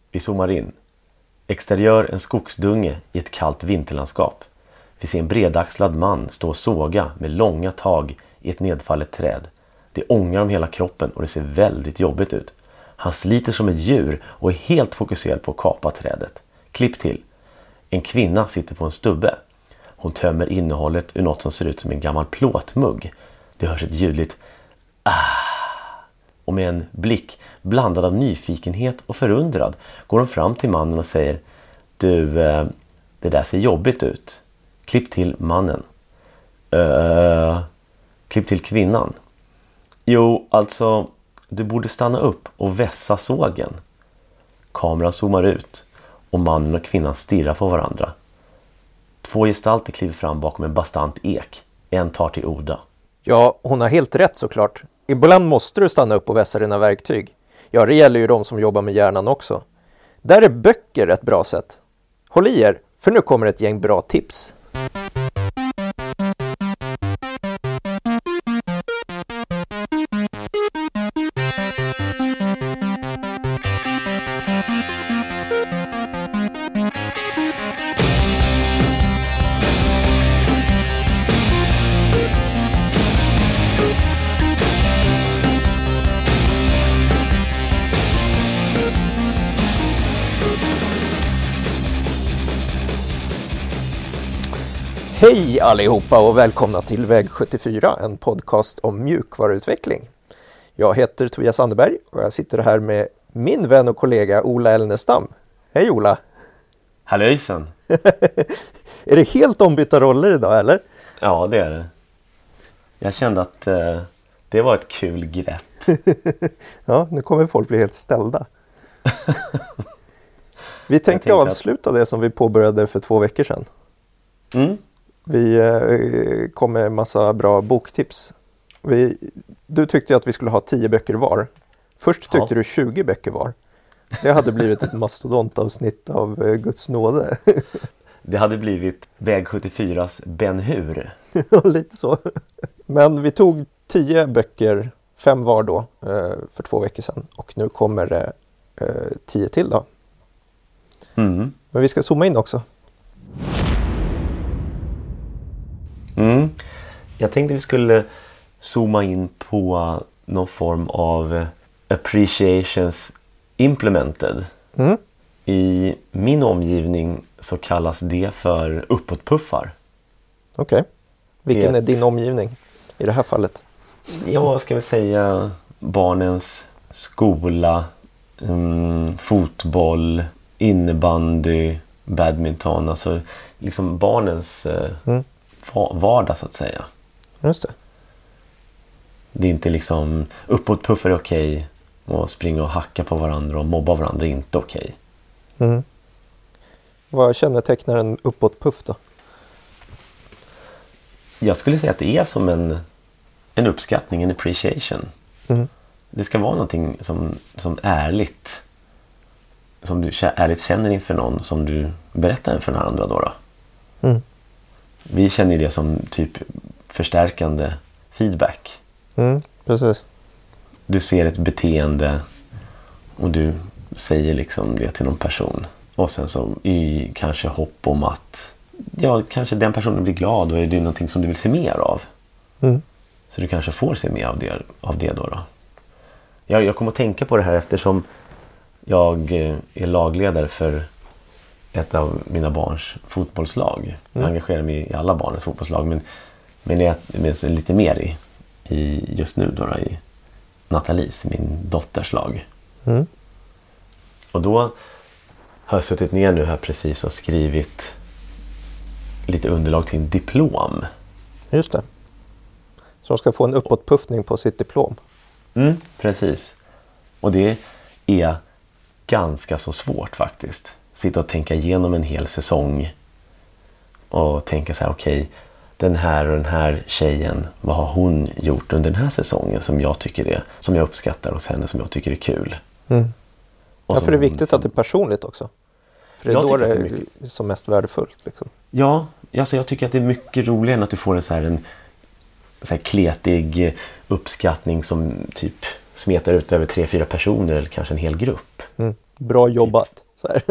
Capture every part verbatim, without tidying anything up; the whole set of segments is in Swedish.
Vi zoomar in. Exteriör en skogsdunge i ett kallt vinterlandskap. Vi ser en bredaxlad man stå och såga med långa tag i ett nedfallet träd. Det ångar om hela kroppen och det ser väldigt jobbigt ut. Han sliter som ett djur och är helt fokuserad på att kapa trädet. Klipp till. En kvinna sitter på en stubbe. Hon tömmer innehållet ur något som ser ut som en gammal plåtmugg. Det hörs ett ljudligt ah. Och med en blick blandad av nyfikenhet och förundrad går hon fram till mannen och säger: Du, eh, det där ser jobbigt ut. Klipp till mannen. Uh, klipp till kvinnan. Jo, alltså, du borde stanna upp och vässa sågen. Kameran zoomar ut och mannen och kvinnan stirrar på varandra. Två gestalter kliver fram bakom en bastant ek. En tar till orda. Ja, hon har helt rätt såklart. Ibland måste du stanna upp och vässa dina verktyg. Ja, det gäller ju de som jobbar med hjärnan också. Där är böcker ett bra sätt. Håll i er, för nu kommer ett gäng bra tips. Hej allihopa och välkomna till Väg sjuttiofyra, en podcast om mjukvaruutveckling. Jag heter Tobias Anderberg och jag sitter här med min vän och kollega Ola Elnestam. Hej Ola! Hallöjsen! Är det helt ombytta roller idag eller? Ja, det är det. Jag kände att eh, det var ett kul grepp. Ja, nu kommer folk bli helt ställda. Vi tänkte avsluta att... det som vi påbörjade för två veckor sedan. Mm. Vi eh, kom med en massa bra boktips. Vi, du tyckte att vi skulle ha tio böcker var. Först tyckte ja. du tjugo böcker var. Det hade blivit ett mastodontavsnitt av eh, Guds nåde. Det hade blivit Väg sjuttiofyras Ben Hur. Lite så. Men vi tog tio böcker, fem var då, eh, för två veckor sedan. Och nu kommer det eh, tio till då. Mm. Men vi ska zooma in också. Mm. Jag tänkte vi skulle zooma in på någon form av appreciations implemented. Mm. I min omgivning så kallas det för uppåtpuffar. Okej. Okay. Vilken det... är din omgivning i det här fallet? Ja, vad ska vi säga? Barnens skola, um, fotboll, innebandy, badminton. Alltså liksom barnens... Uh, mm. vardag så att säga. Just det. Det är inte liksom uppåtpuffar är okej och springa och hacka på varandra och mobba varandra är inte okej. Mm. Vad kännetecknar en uppåtpuff då? Jag skulle säga att det är som en, en uppskattning, en appreciation. Mm. Det ska vara någonting som, som ärligt som du ärligt känner inför någon som du berättar inför den andra då. då. Mm. Vi känner det som typ förstärkande feedback. Mm, precis. Du ser ett beteende och du säger liksom det till någon person. Och sen så i kanske hopp om att ja, kanske den personen blir glad och är det någonting som du vill se mer av. Mm. Så du kanske får se mer av det, av det då. då. Jag, jag kommer att tänka på det här eftersom jag är lagledare för ett av mina barns fotbollslag. Mm. Jag engagerar mig i alla barnens fotbollslag men, men jag är lite mer i, i just nu då, då i Nathalies, min dotters lag. Mm. Och då har jag suttit ner nu här precis och skrivit lite underlag till en diplom. Just det. Så de ska få en uppåtpuffning på sitt diplom. Mm, precis. Och det är ganska så svårt faktiskt. Sitta och tänka igenom en hel säsong och tänka så här, okej, okay, den här och den här tjejen, vad har hon gjort under den här säsongen som jag tycker är, som jag uppskattar hos henne, som jag tycker är kul. Mm. Ja, för det är viktigt hon, att det är personligt också. För det är då det är, det är mycket... som mest värdefullt. Liksom. Ja, alltså jag tycker att det är mycket roligare än att du får en så här, en så här kletig uppskattning som typ smetar ut över tre, fyra personer eller kanske en hel grupp. Mm. Bra jobbat. Så här.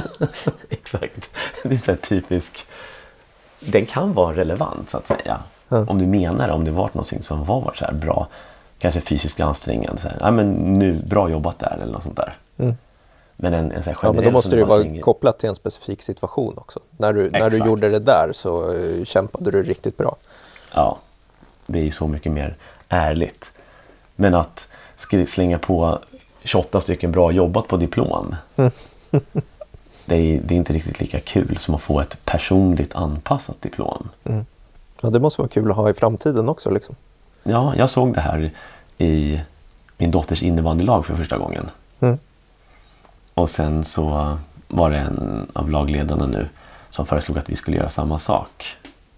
Exakt. Det är så här typisk. Den kan vara relevant så att säga. Mm. Om du menar om det var någonting som var så här bra. Kanske fysiskt ansträngande. Så här. Ja, men nu, bra jobbat där eller något sånt där. Mm. Men en, en så här ja, men då måste det ju vara ingen... kopplat till en specifik situation också. När du, när du gjorde det där så uh, kämpade du riktigt bra. Ja, det är ju så mycket mer ärligt. Men att slänga på tjugoåtta stycken bra jobbat på diplom. Mm. det, är, det är inte riktigt lika kul som att få ett personligt anpassat diplom. Mm. Ja, det måste vara kul att ha i framtiden också liksom. Ja, jag såg det här i min dotters innebandylag för första gången. Mm. Och sen så var det en av lagledarna nu som föreslog att vi skulle göra samma sak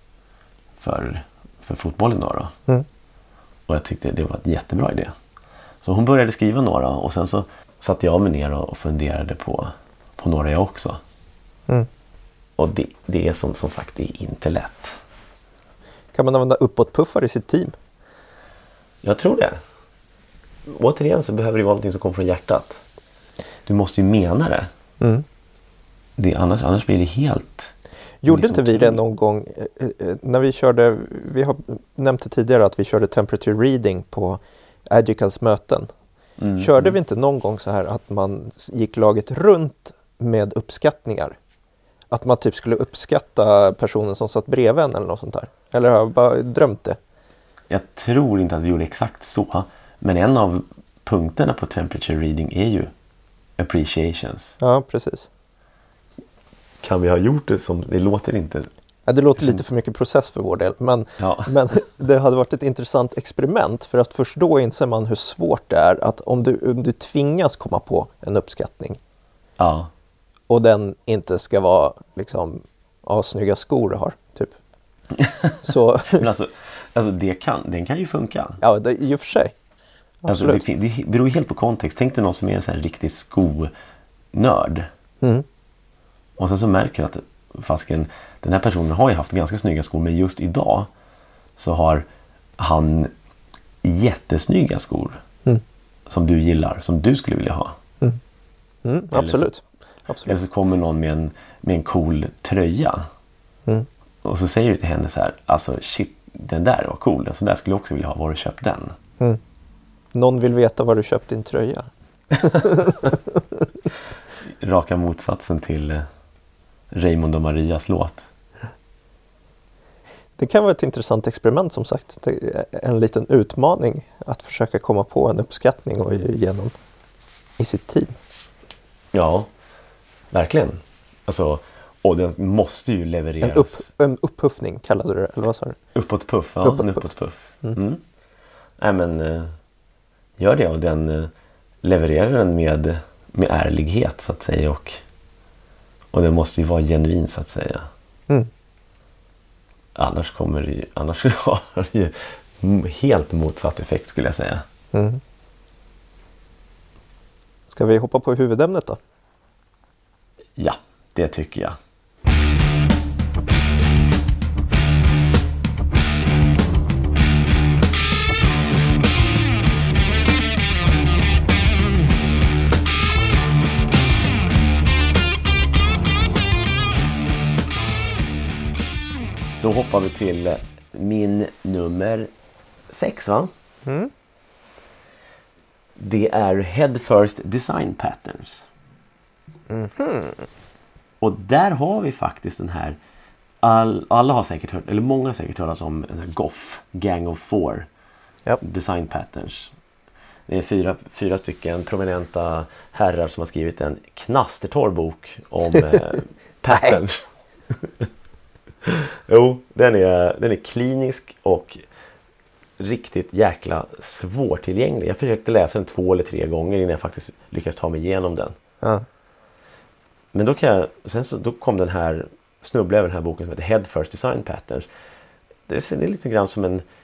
för, för fotbollen då. då. Mm. Och jag tyckte det var en jättebra idé. Så hon började skriva några och sen så satte jag mig ner och funderade på, på några jag också. Mm. Och det, det är som, som sagt, det är inte lätt. Kan man använda uppåtpuffar i sitt team? Jag tror det. Återigen så behöver det vara något som kommer från hjärtat. Du måste ju mena det. Mm. det annars, annars blir det helt... Gjorde inte vi det någon gång när vi körde, vi har nämnt det tidigare att vi körde temperature reading på Agicals möten. Mm, körde mm. vi inte någon gång så här att man gick laget runt med uppskattningar? Att man typ skulle uppskatta personen som satt bredvid en eller något sånt där? Eller har jag bara drömt det? Jag tror inte att vi gjorde exakt så. Men en av punkterna på temperature reading är ju appreciations. Ja, precis. Kan vi ha gjort det som, det låter inte... Ja, det låter lite för mycket process för vår del. Men, ja. men det hade varit ett intressant experiment. För att först då inser man hur svårt det är att om du, om du tvingas komma på en uppskattning. Ja. Och den inte ska vara liksom, ja, snygga skor du har, typ. Så... men alltså, alltså det kan, den kan ju funka. Ja, det, i och för sig. Alltså det, det beror ju helt på kontext. Tänk dig någon som är en sån här riktig skonörd. Mm. Och sen så märker jag att fasken, den här personen har ju haft ganska snygga skor. Men just idag så har han jättesnygga skor. Mm. Som du gillar, som du skulle vilja ha. Mm. Mm, absolut. Så, absolut. Eller så kommer någon med en, med en cool tröja. Mm. Och så säger du till henne så här, alltså shit, den där var cool. Så där skulle jag också vilja ha. Var du köpt den? Mm. Någon vill veta var du köpt din tröja. Raka motsatsen till eh, Raymond och Marias låt. Det kan vara ett intressant experiment som sagt. Det är en liten utmaning att försöka komma på en uppskattning och ge någon i sitt team. Ja, verkligen. Alltså, och den måste ju levereras. En, upp, en upphuffning kallade du det, eller vad sa du? Uppåtpuff, ja. Uppåt en uppåtpuff. Mm. Mm. Nej men, eh, gör det och den eh, levererar den med, med ärlighet så att säga. Och, och den måste ju vara genuin så att säga. Mm. Annars kommer det ju, annars har det ju helt motsatt effekt skulle jag säga. Mm. Ska vi hoppa på huvudämnet då? Ja, det tycker jag. Då hoppar vi till min nummer sex, va? Mm. Det är Head First Design Patterns. Mm-hmm. Och där har vi faktiskt den här, all, alla har säkert hört, eller många har säkert hört om den här G O F, Gang of Four, yep. Design Patterns. Det är fyra, fyra stycken prominenta herrar som har skrivit en knastertorr bok om eh, patterns. Jo, den är, den är klinisk och riktigt jäkla svårtillgänglig. Jag försökte läsa den två eller tre gånger innan jag faktiskt lyckades ta mig igenom den. Ja. Men då, kan jag, sen så, då kom den här, snubblade över den här boken som heter Head First Design Patterns. Det är, det är lite grann som en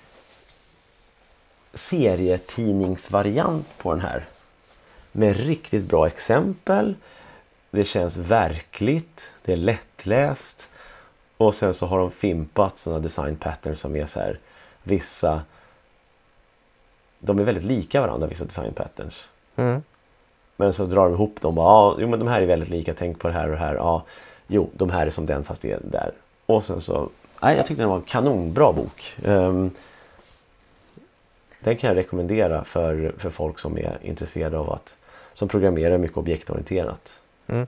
serietidningsvariant på den här. Med riktigt bra exempel. Det känns verkligt. Det är lättläst. Och sen så har de fimpat sådana design patterns som är så här, vissa, de är väldigt lika varandra, vissa design patterns. Mm. Men så drar de ihop dem. Ja, jo, men de här är väldigt lika. Tänk på det här och det här. Ja, jo, de här är som den fast det är där. Och sen så... Nej, jag tyckte det var en kanonbra bok. Um, den kan jag rekommendera för, för folk som är intresserade av att... Som programmerar mycket objektorienterat. Mm.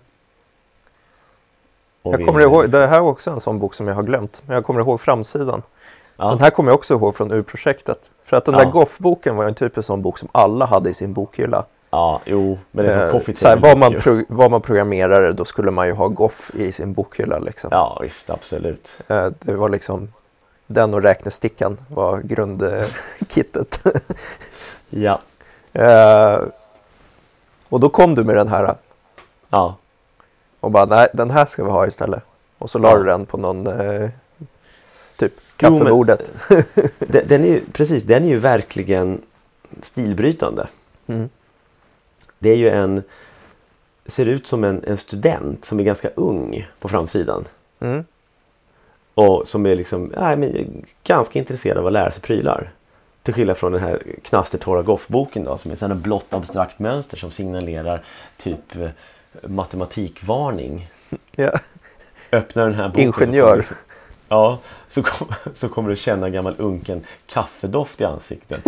Jag kommer ihåg... Det här var också en sån bok som jag har glömt. Men jag kommer ihåg framsidan. Ja. Den här kommer jag också ihåg från U-projektet. För att den ja. där Goff-boken var en typisk sån bok som alla hade i sin bokhylla. Ja, jo. Men det är eh, så här, var, man pro- var man programmerare då skulle man ju ha Goff i sin bokhylla. Liksom. Ja, visst. Absolut. Eh, det var liksom... Den och räknestickan var grundkittet. ja. Eh, och då kom du med den här. Ja. Och bara, nej, den här ska vi ha istället. Och så la ja. du den på någon... Eh, typ kaffebordet. Jo, den, den är ju, precis, den är ju verkligen stilbrytande. Mm. Det är ju en... Ser ut som en, en student som är ganska ung på framsidan. Mm. Och som är liksom nej, men ganska intresserad av att lära sig prylar. Till skillnad från den här knastertorra Goff-boken då, som är en blått abstrakt mönster som signalerar typ eh, matematikvarning. Ja. Öppnar den här boken. Ingenjör. Så ja, så, kom, så kommer du känna en gammal unken kaffedoft i ansiktet.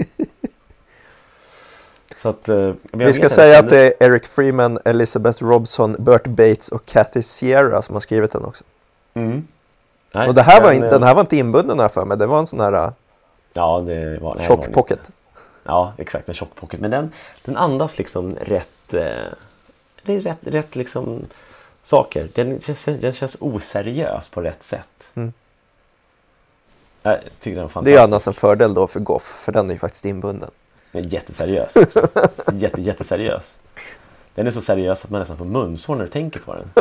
Så att, eh, vi ska säga att det är Eric Freeman, Elizabeth Robson, Burt Bates och Kathy Sierra som har skrivit den också. Mm. Nej, och det här den, var in, den här var inte inbunden här för mig. Det var en sån här ja, det var, nej, tjock pocket. Ja, exakt, en tjock pocket. Men den, den andas liksom rätt, eh, det är rätt, rätt liksom saker. Den känns, den känns oseriös på rätt sätt. Mm. Jag tycker den är fantastisk. Det är ju annars en fördel då för Goff, för den är ju faktiskt inbunden. Den är jätteseriös också. Jätte, jätteseriös. Den är så seriös att man nästan får munsår när du tänker på den.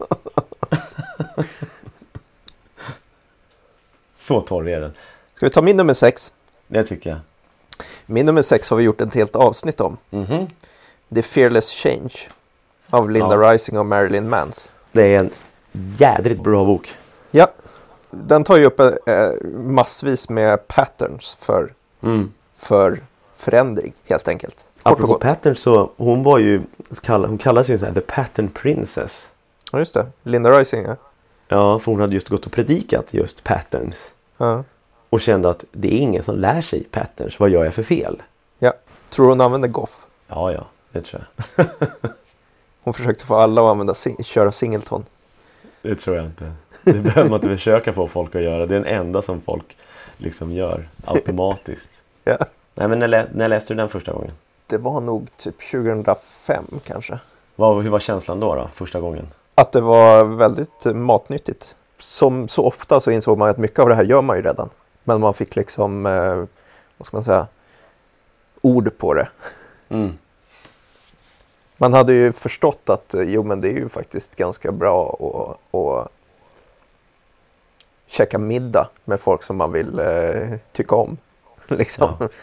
Så torr är den. Ska vi ta min nummer sex? Det tycker jag. Min nummer sex har vi gjort ett helt avsnitt om. Mm-hmm. The Fearless Change av Linda ja. Rising och Marilyn Mans. Det är en jädrigt bra bok. Ja, den tar ju upp eh, massvis med patterns för, mm. för förändring helt enkelt. Apropå patterns så hon var ju hon kallas ju så här The Pattern Princess. Ja just det, Linda Rising ja. Ja, för hon hade just gått och predikat just patterns. Ja. Och kände att det är ingen som lär sig patterns. Vad gör jag för fel? Ja. Tror hon använder Goff? Ja, ja. Det tror jag. Hon försökte få alla att använda sing- köra singleton. Det tror jag inte. Det behöver man inte försöka få folk att göra. Det är den enda som folk liksom gör automatiskt. Ja. Nej, men när, lä- när läste du den första gången? Det var nog typ tjugohundrafem kanske. Vad, hur var känslan då, då, första gången? Att det var väldigt matnyttigt. Som så ofta så insåg man att mycket av det här gör man ju redan. Men man fick liksom, eh, vad ska man säga, ord på det. Mm. Man hade ju förstått att jo men det är ju faktiskt ganska bra att, att käka middag med folk som man vill eh, tycka om. Liksom. Ja.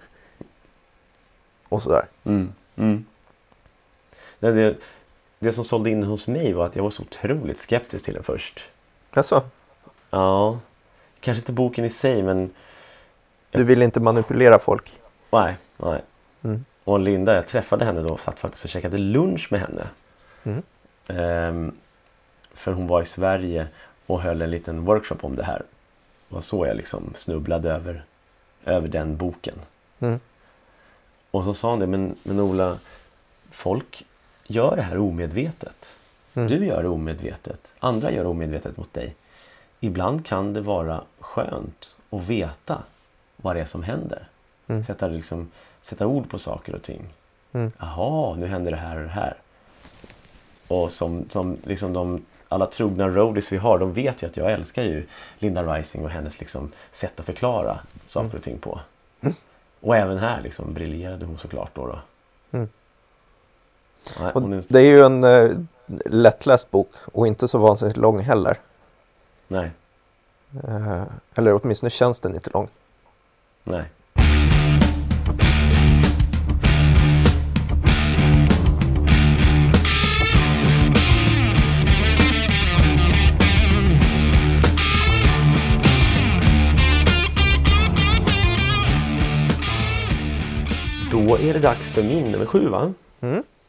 Och sådär. Mm. Mm. Det, det, det som sålde in hos mig var att jag var så otroligt skeptisk till den först. Jaså? Ja. Kanske inte boken i sig, men... Du vill inte manipulera folk? Nej, nej. Mm. Och Linda, jag träffade henne då och satt faktiskt och käkade lunch med henne. Mm. Ehm, för hon var i Sverige och höll en liten workshop om det här. Och så jag liksom snubblade över, över den boken. Mm. Och så sa hon det, men, men Ola, folk gör det här omedvetet. Mm. Du gör det omedvetet. Andra gör det omedvetet mot dig. Ibland kan det vara skönt att veta vad det är som händer. Mm. Sätta, liksom, sätta ord på saker och ting. Mm. Jaha, nu händer det här och det här. Och som, som liksom de, alla trogna roadies vi har, de vet ju att jag älskar ju Linda Rising och hennes liksom sätt att förklara saker Mm. och ting på. Mm. Och även här liksom briljerade hon såklart då. då. Mm. Nej, och är... Det är ju en eh, lättläst bok och inte så vansinnigt lång heller. Nej. Eh, eller åtminstone känns den inte lång. Nej. Då är det dags för min nummer sju, va? Mm.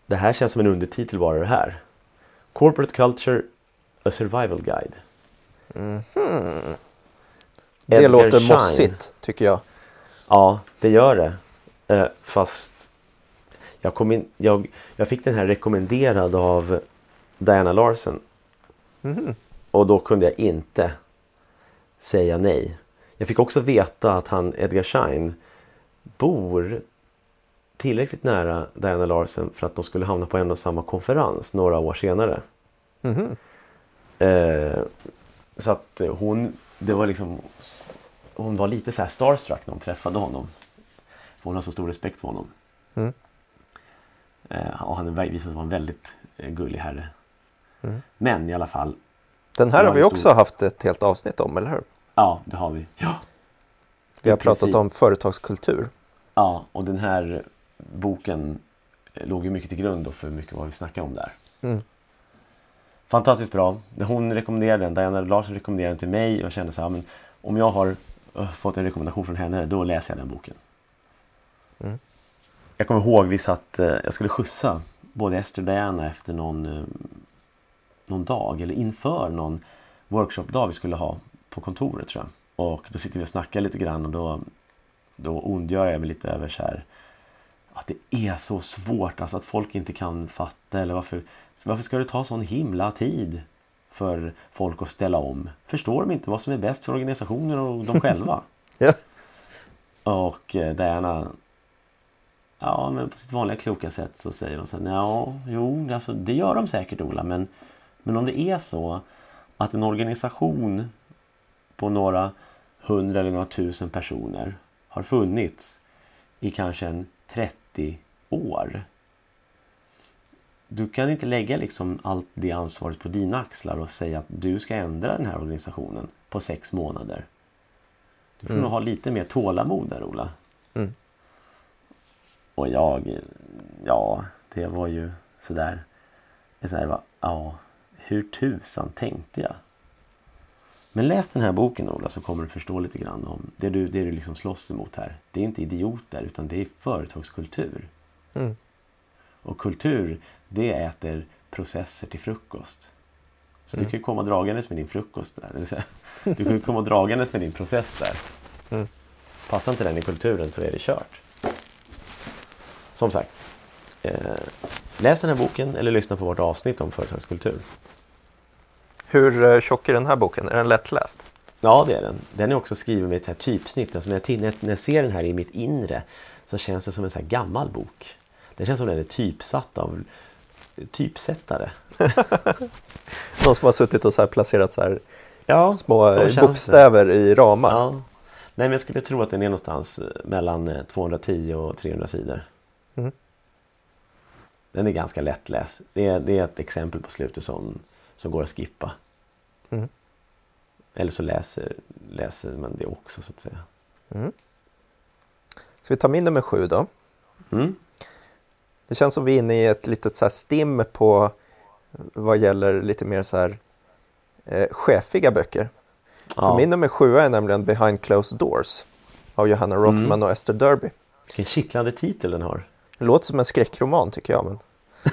det här känns som en undertitel bara det här. Corporate Culture, a Survival Guide. Mm-hmm. Det låter Schein. mossigt, tycker jag. Ja, det gör det. Eh, fast jag, kom in, jag, jag fick den här rekommenderad av Diana Larsen. Mm-hmm. Och då kunde jag inte säga nej. Jag fick också veta att han, Edgar Schein, bor tillräckligt nära Diana Larsen för att de skulle hamna på en och samma konferens några år senare. Mm-hmm. Eh, så att hon, det var liksom, hon var lite så här starstruck när hon träffade honom. Hon har så stor respekt för honom. Mm. Eh, och han visade sig vara en väldigt eh, gullig herre. Mm. Men i alla fall. Den här har vi stor... också haft ett helt avsnitt om, eller hur? Ja, det har vi. Ja. Vi har pratat om företagskultur. Ja, och den här boken låg ju mycket till grund för mycket vad vi snackar om där. Mm. Fantastiskt bra. Hon rekommenderade den, Diana Larsen rekommenderade den till mig och jag kände så här, men om jag har uh, fått en rekommendation från henne, då läser jag den boken. Mm. Jag kommer ihåg vi satt, uh, jag skulle skjutsa både Esther och Diana efter någon, uh, någon dag eller inför någon workshop-dag vi skulle ha på kontoret, tror jag. Och då sitter vi och snackar lite grann och då, då ondgör jag mig lite över så här, att det är så svårt, alltså att folk inte kan fatta, eller varför, varför ska det ta sån himla tid för folk att ställa om? Förstår de inte vad som är bäst för organisationen och de själva? Ja. Och eh, Diana, ja, men på sitt vanliga kloka sätt så säger hon så här, ja, jo, alltså det gör de säkert, Ola, men, men om det är så att en organisation på några hundra eller några tusen personer har funnits i kanske en trettio år. Du kan inte lägga liksom allt det ansvaret på dina axlar och säga att du ska ändra den här organisationen på sex månader. Du får mm. nog ha lite mer tålamod där, Ola. Mm. Och jag, ja, det var ju sådär. Så här, ja, hur tusan tänkte jag? Men läs den här boken, Ola, så kommer du förstå lite grann om det du, det du liksom slåss emot här. Det är inte idioter, utan det är företagskultur. Mm. Och kultur, det äter processer till frukost. Så Mm. du kan ju komma dragandes med din frukost där. Eller så, du kan ju komma dragandes med din process där. Mm. Passar inte den i kulturen så är det kört. Som sagt, eh, läs den här boken eller lyssna på vårt avsnitt om företagskultur. Hur tjock är den här boken? Är den lättläst? Ja, det är den. Den är också skriven med ett här typsnitt. Alltså när, jag, när jag ser den här i mitt inre så känns det som en så här gammal bok. Det känns som den är typsatt av typsättare. Någon som har suttit och så här placerat så här ja, små bokstäver det. I ramar. Ja. Nej, men jag skulle tro att den är någonstans mellan tvåhundratio och trehundra sidor. Mm. Den är ganska lättläst. Det är, det är ett exempel på slutet som, som går att skippa. Mm. Eller så läser, läser man det också, så att säga. Mm. Så vi tar min nummer sju då. Mm. Det känns som vi är inne i ett litet så här stim på vad gäller lite mer så här eh, chefiga böcker. Ja. För min nummer sju är nämligen Behind Closed Doors av Johanna Rothman mm. och Esther Derby. Vilken kittlande titel den har. Det låter som en skräckroman, tycker jag. Men...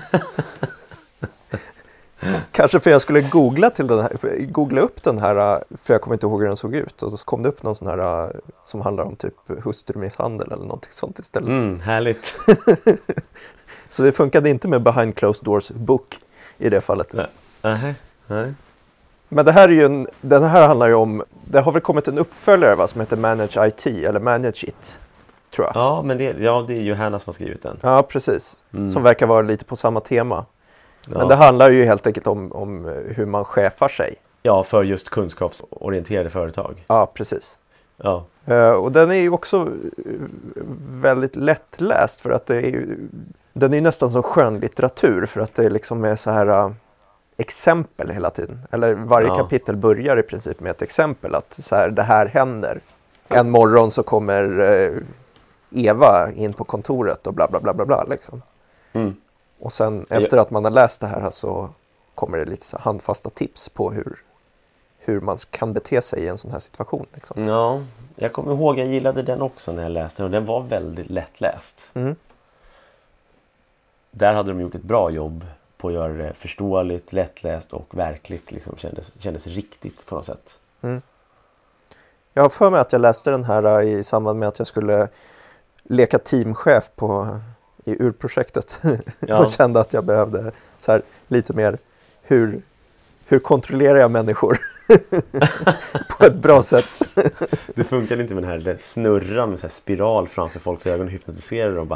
Kanske för jag skulle googla, till den här, googla upp den här, för jag kommer inte ihåg hur den såg ut. Och så kom det upp någon sån här som handlar om typ hustrumisshandel eller någonting sånt istället. Mm, härligt. Så det funkade inte med Behind Closed Doors bok i det fallet. Nej. Uh-huh. Nej. Men det här är ju en, den här handlar ju om, det har väl kommit en uppföljare, va, som heter Manage I T eller Manage It, tror jag. Ja, men det, ja, det är ju Hanna som har skrivit den. Ja, precis. Mm. Som verkar vara lite på samma tema. Ja. Men det handlar ju helt enkelt om, om hur man chefar sig. Ja, för just kunskapsorienterade företag. Ja, precis. Ja. Uh, och den är ju också väldigt lättläst, för att det är ju, den är ju nästan som skönlitteratur, för att det liksom är så här uh, exempel hela tiden. Eller varje ja. kapitel börjar i princip med ett exempel, att så här, det här händer. En morgon så kommer uh, Eva in på kontoret och bla bla bla bla bla liksom. Mm. Och sen efter att man har läst det här så kommer det lite så handfasta tips på hur, hur man kan bete sig i en sån här situation. Liksom. Ja, jag kommer ihåg, jag gillade den också när jag läste den, och den var väldigt lättläst. Mm. där hade de gjort ett bra jobb på att göra det förståeligt, lättläst och verkligt. Liksom kändes, kändes riktigt på något sätt. Mm. Jag har för mig att jag läste den här i samband med att jag skulle leka teamchef på, i urprojektet. Ja. Och kände att jag behövde så här, lite mer hur, hur kontrollerar jag människor på ett bra sätt. Det funkar inte med den här snurran med så här spiral framför folks ögon och hypnotiserar dem bara.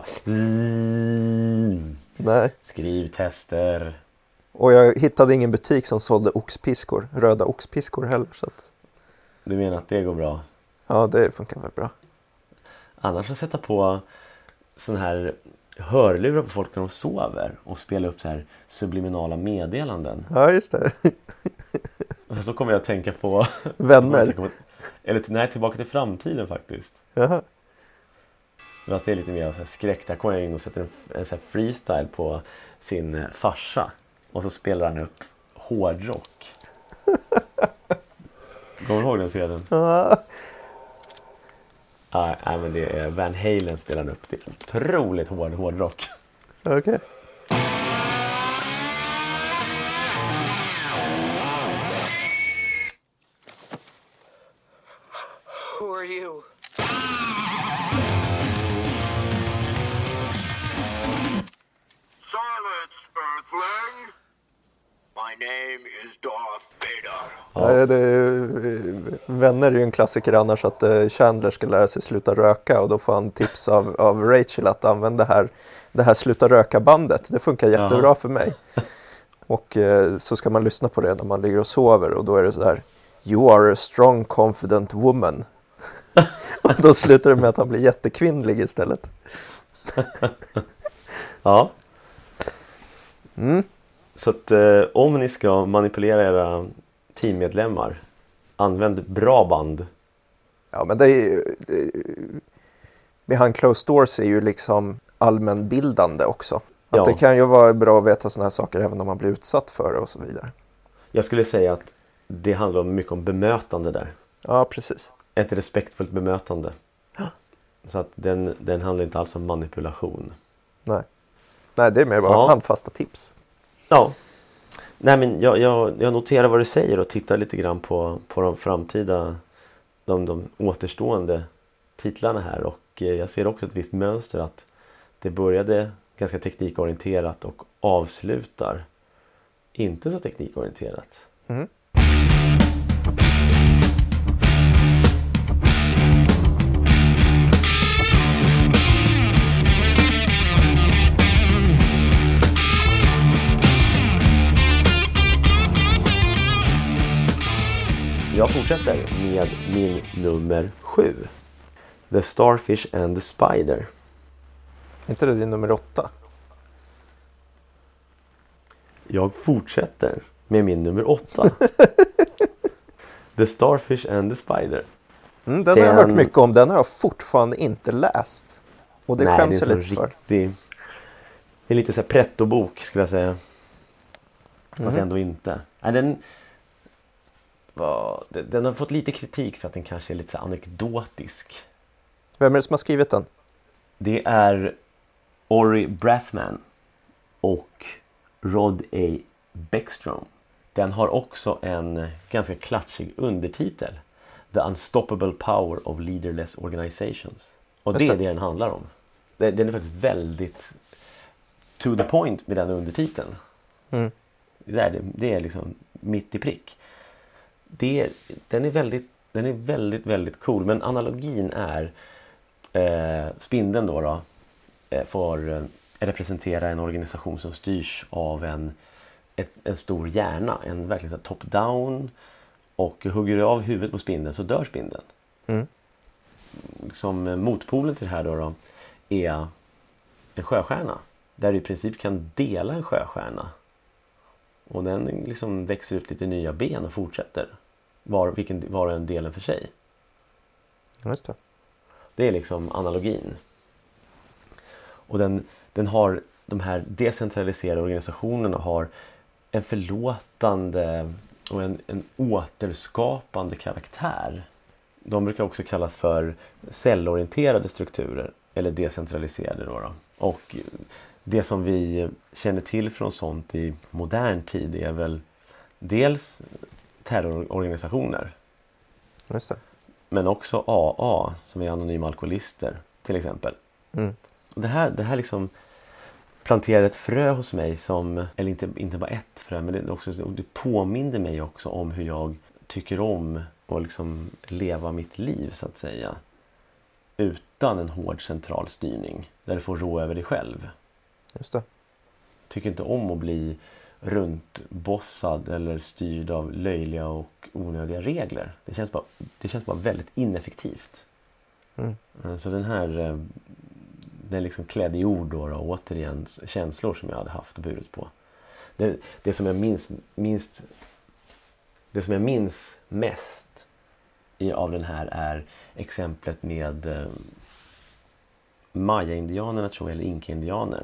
Nej. Skriv tester. Och jag hittade ingen butik som sålde oxpiskor, röda oxpiskor heller. Så att... Du menar att det går bra? Ja, det funkar väl bra. Annars att sätta på sån här hörlurar på folk när de sover och spela upp så här subliminala meddelanden. Ja, just det. Så kommer jag att tänka på Vänner. På, eller nej, Tillbaka till framtiden faktiskt. Jaha. Fast det är lite mer så här skräck. Där kommer jag in och sätter en, en så här freestyle på sin farsa. Och så spelar han upp hårdrock. Kommer du ihåg den scenen? Ja. Nej, nej, men det är Van Halen spelar han upp. Det är otroligt hård hårdrock. Okej. Okay. Who are you? Silence, Earthling! My name is Darth Vader. Ja. Ja, det är, vänner är ju en klassiker annars att uh, Chandler ska lära sig sluta röka och då får han tips av, av Rachel att använda det här, det här sluta röka-bandet. Det funkar jättebra. Aha. För mig. Och uh, så ska man lyssna på det när man ligger och sover och då är det så här: You are a strong confident woman. Och då slutar det med att han blir jättekvinnlig istället. Ja. Mm. Så att eh, om ni ska manipulera era teammedlemmar, använd bra band. Ja, men det är ju... Det, behind closed doors är ju liksom allmänbildande också. Att ja. Det kan ju vara bra att veta såna här saker även om man blir utsatt för det och så vidare. Jag skulle säga att det handlar mycket om bemötande där. Ja, precis. Ett respektfullt bemötande. Så att den, den handlar inte alls om manipulation. Nej, Nej det är mer bara ja. handfasta tips. Ja. Nej, men jag, jag, jag noterar vad du säger och tittar lite grann på, på de framtida, de, de återstående titlarna här. Och jag ser också ett visst mönster att det började ganska teknikorienterat och avslutar inte så teknikorienterat. Mm. Jag fortsätter med min nummer sju. The Starfish and the Spider. Inte det din nummer åtta? Jag fortsätter med min nummer åtta. The Starfish and the Spider. Mm, den, den har jag hört mycket om. Den har jag fortfarande inte läst. Och det nej, skäms det är jag lite för. Riktig, det är lite så här pretto-bok skulle jag säga. Fast mm. ändå inte. Nej, den... Den har fått lite kritik för att den kanske är lite så anekdotisk. Vem är det som har skrivit den? Det är Ori Brathman och Rod A. Beckstrom. Den har också en ganska klatschig undertitel. The Unstoppable Power of Leaderless Organizations. Och det är det den handlar om. Den är faktiskt väldigt to the point med den undertiteln. Mm. Det är, det är liksom mitt i prick. Det, den är väldigt den är väldigt väldigt cool, men analogin är eh, spindeln då, då eh, får eh, representera en organisation som styrs av en ett, en stor hjärna, en verkligen top down, och hugger av huvudet på spindeln så dör spindeln. Mm. Som motpolen till det här då, då är en sjöstjärna där du i princip kan dela en sjöstjärna. Och den liksom växer ut lite nya ben och fortsätter. Var, vilken, var en delen för sig. Just det. Det är liksom analogin. Och den, den har, de här decentraliserade organisationerna har en förlåtande och en, en återskapande karaktär. De brukar också kallas för cellorienterade strukturer. Eller decentraliserade då, då. Och Det som vi känner till från sånt i modern tid är väl dels terrororganisationer. Just det. Men också A A som är anonyma alkoholister till exempel. Mm. Det här, det här liksom planterar ett frö hos mig som, eller inte, inte bara ett frö, men det, också, det påminner mig också om hur jag tycker om att liksom leva mitt liv så att säga. Utan en hård central styrning där du får rå över dig själv. Just det. Tycker inte om att bli runtbossad eller styrd av löjliga och onödiga regler. Det känns bara, det känns bara väldigt ineffektivt. Mm. Så den här, den är liksom klädd i ord då, och återigen känslor som jag hade haft och burit på. Det, det som jag minns, minst, det som jag minns mest i, av den här är exemplet med eh, Maya-indianerna tror jag, eller Inka-indianer.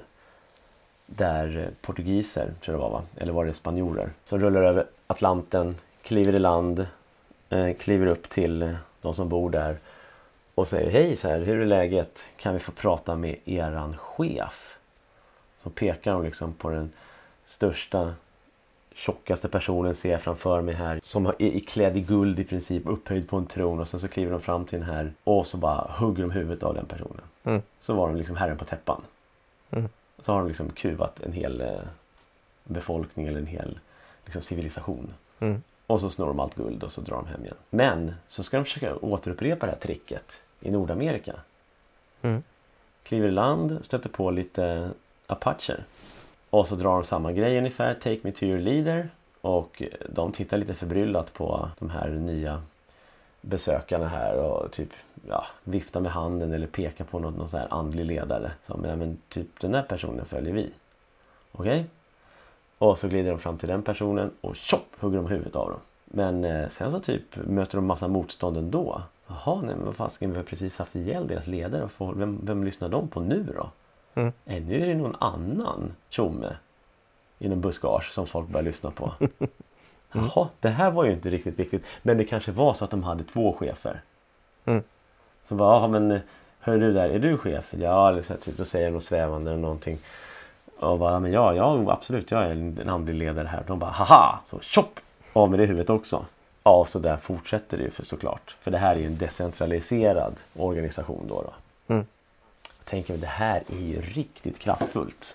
Där portugiser, tror jag det var va? Eller var det spanjorer? Som rullar över Atlanten, kliver i land, eh, kliver upp till de som bor där. Och säger hej så här, hur är läget? Kan vi få prata med eran chef? Så pekar de liksom på den största, tjockaste personen ser jag framför mig här. Som är i klädd i guld i princip, upphöjd på en tron. Och sen så kliver de fram till den här och så bara hugger de huvudet av den personen. Mm. Så var de liksom herren på täppan. Mm. Så har de liksom kuvat en hel eh, befolkning eller en hel liksom, civilisation. Mm. Och så snor de allt guld och så drar de hem igen. Men så ska de försöka återupprepa det här tricket i Nordamerika. Mm. Kliver i land, stöter på lite apacher. Och så drar de samma grej ungefär, take me to your leader. Och de tittar lite förbryllat på de här nya besökarna här och typ ja, viftar med handen eller pekar på någon, någon sån här andlig ledare. Som, ja, men typ den där personen följer vi. Okej? Okay? Och så glider de fram till den personen och tjopp hugger de huvudet av dem. Men eh, sen så typ möter de massa motstånd ändå. Jaha, nej men vad fasken, vi har precis haft ihjäl deras ledare. Vem, vem lyssnar de på nu då? Mm. Eh, nu är det någon annan tjomme inom buskage som folk börjar lyssna på. Mm. Jaha, det här var ju inte riktigt viktigt. Men det kanske var så att de hade två chefer. Mm. Så bara, ja men hör du där, är du chef? Ja, eller så här, typ, då säger de något svävande eller någonting. Och bara, men ja, ja, absolut, jag är en andlig ledare här. De bara, haha, så tjopp, av med det huvudet också. Ja, så där fortsätter det ju för, såklart. För det här är ju en decentraliserad organisation då. då. Mm. Jag tänker, det här är ju riktigt kraftfullt.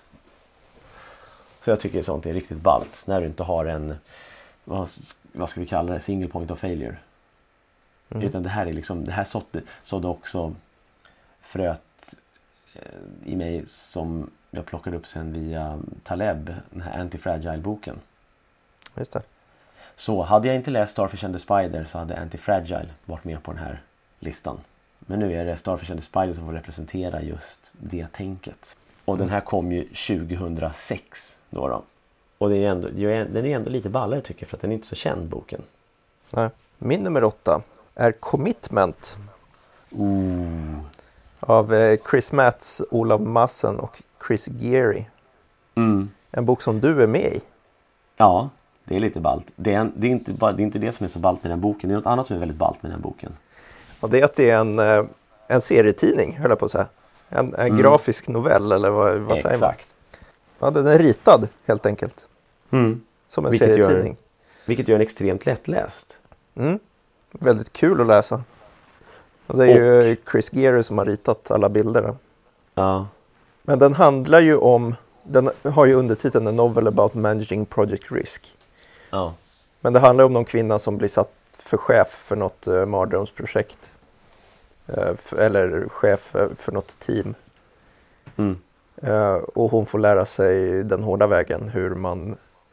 Så jag tycker sånt är riktigt ballt. När du inte har en, vad, vad ska vi kalla det, single point of failure. Mm. Utan det här är liksom, det här sådde, sådde också fröet i mig som jag plockade upp sen via Taleb, den här Anti-Fragile-boken. Just det. Så hade jag inte läst Starfish and the Spider så hade Anti-Fragile varit med på den här listan. Men nu är det Starfish and the Spider som får representera just det tänket. Och mm. den här kom ju tjugohundrasex då då. Och det är ändå, den är ändå lite ballare tycker jag, för att den är inte så känd, boken. Nej. Min nummer åtta är Commitment. Ooh. Av Chris Matts, Olav Massen och Chris Geary. Mm. En bok som du är med i. Ja, det är lite ballt. Det är, en, det, är inte bara, det är inte det som är så ballt med den boken. Det är något annat som är väldigt ballt med den boken. Och det är att det är en, en serietidning, höll jag på att säga. En, en mm. grafisk novell, eller vad, vad säger man? Exakt. Ja, den är ritad, helt enkelt. Mm. Som en vilket serietidning. Gör, vilket gör en extremt lättläst. Mm. Väldigt kul att läsa. Och det är och, ju Chris Geary som har ritat alla bilder. Ja. Men den handlar ju om, den har ju undertiteln A Novel About Managing Project Risk. Ja. Men det handlar om någon kvinna som blir satt för chef för något uh, mardrömsprojekt. Uh, för, eller chef uh, för något team. Mm. Uh, och hon får lära sig den hårda vägen hur man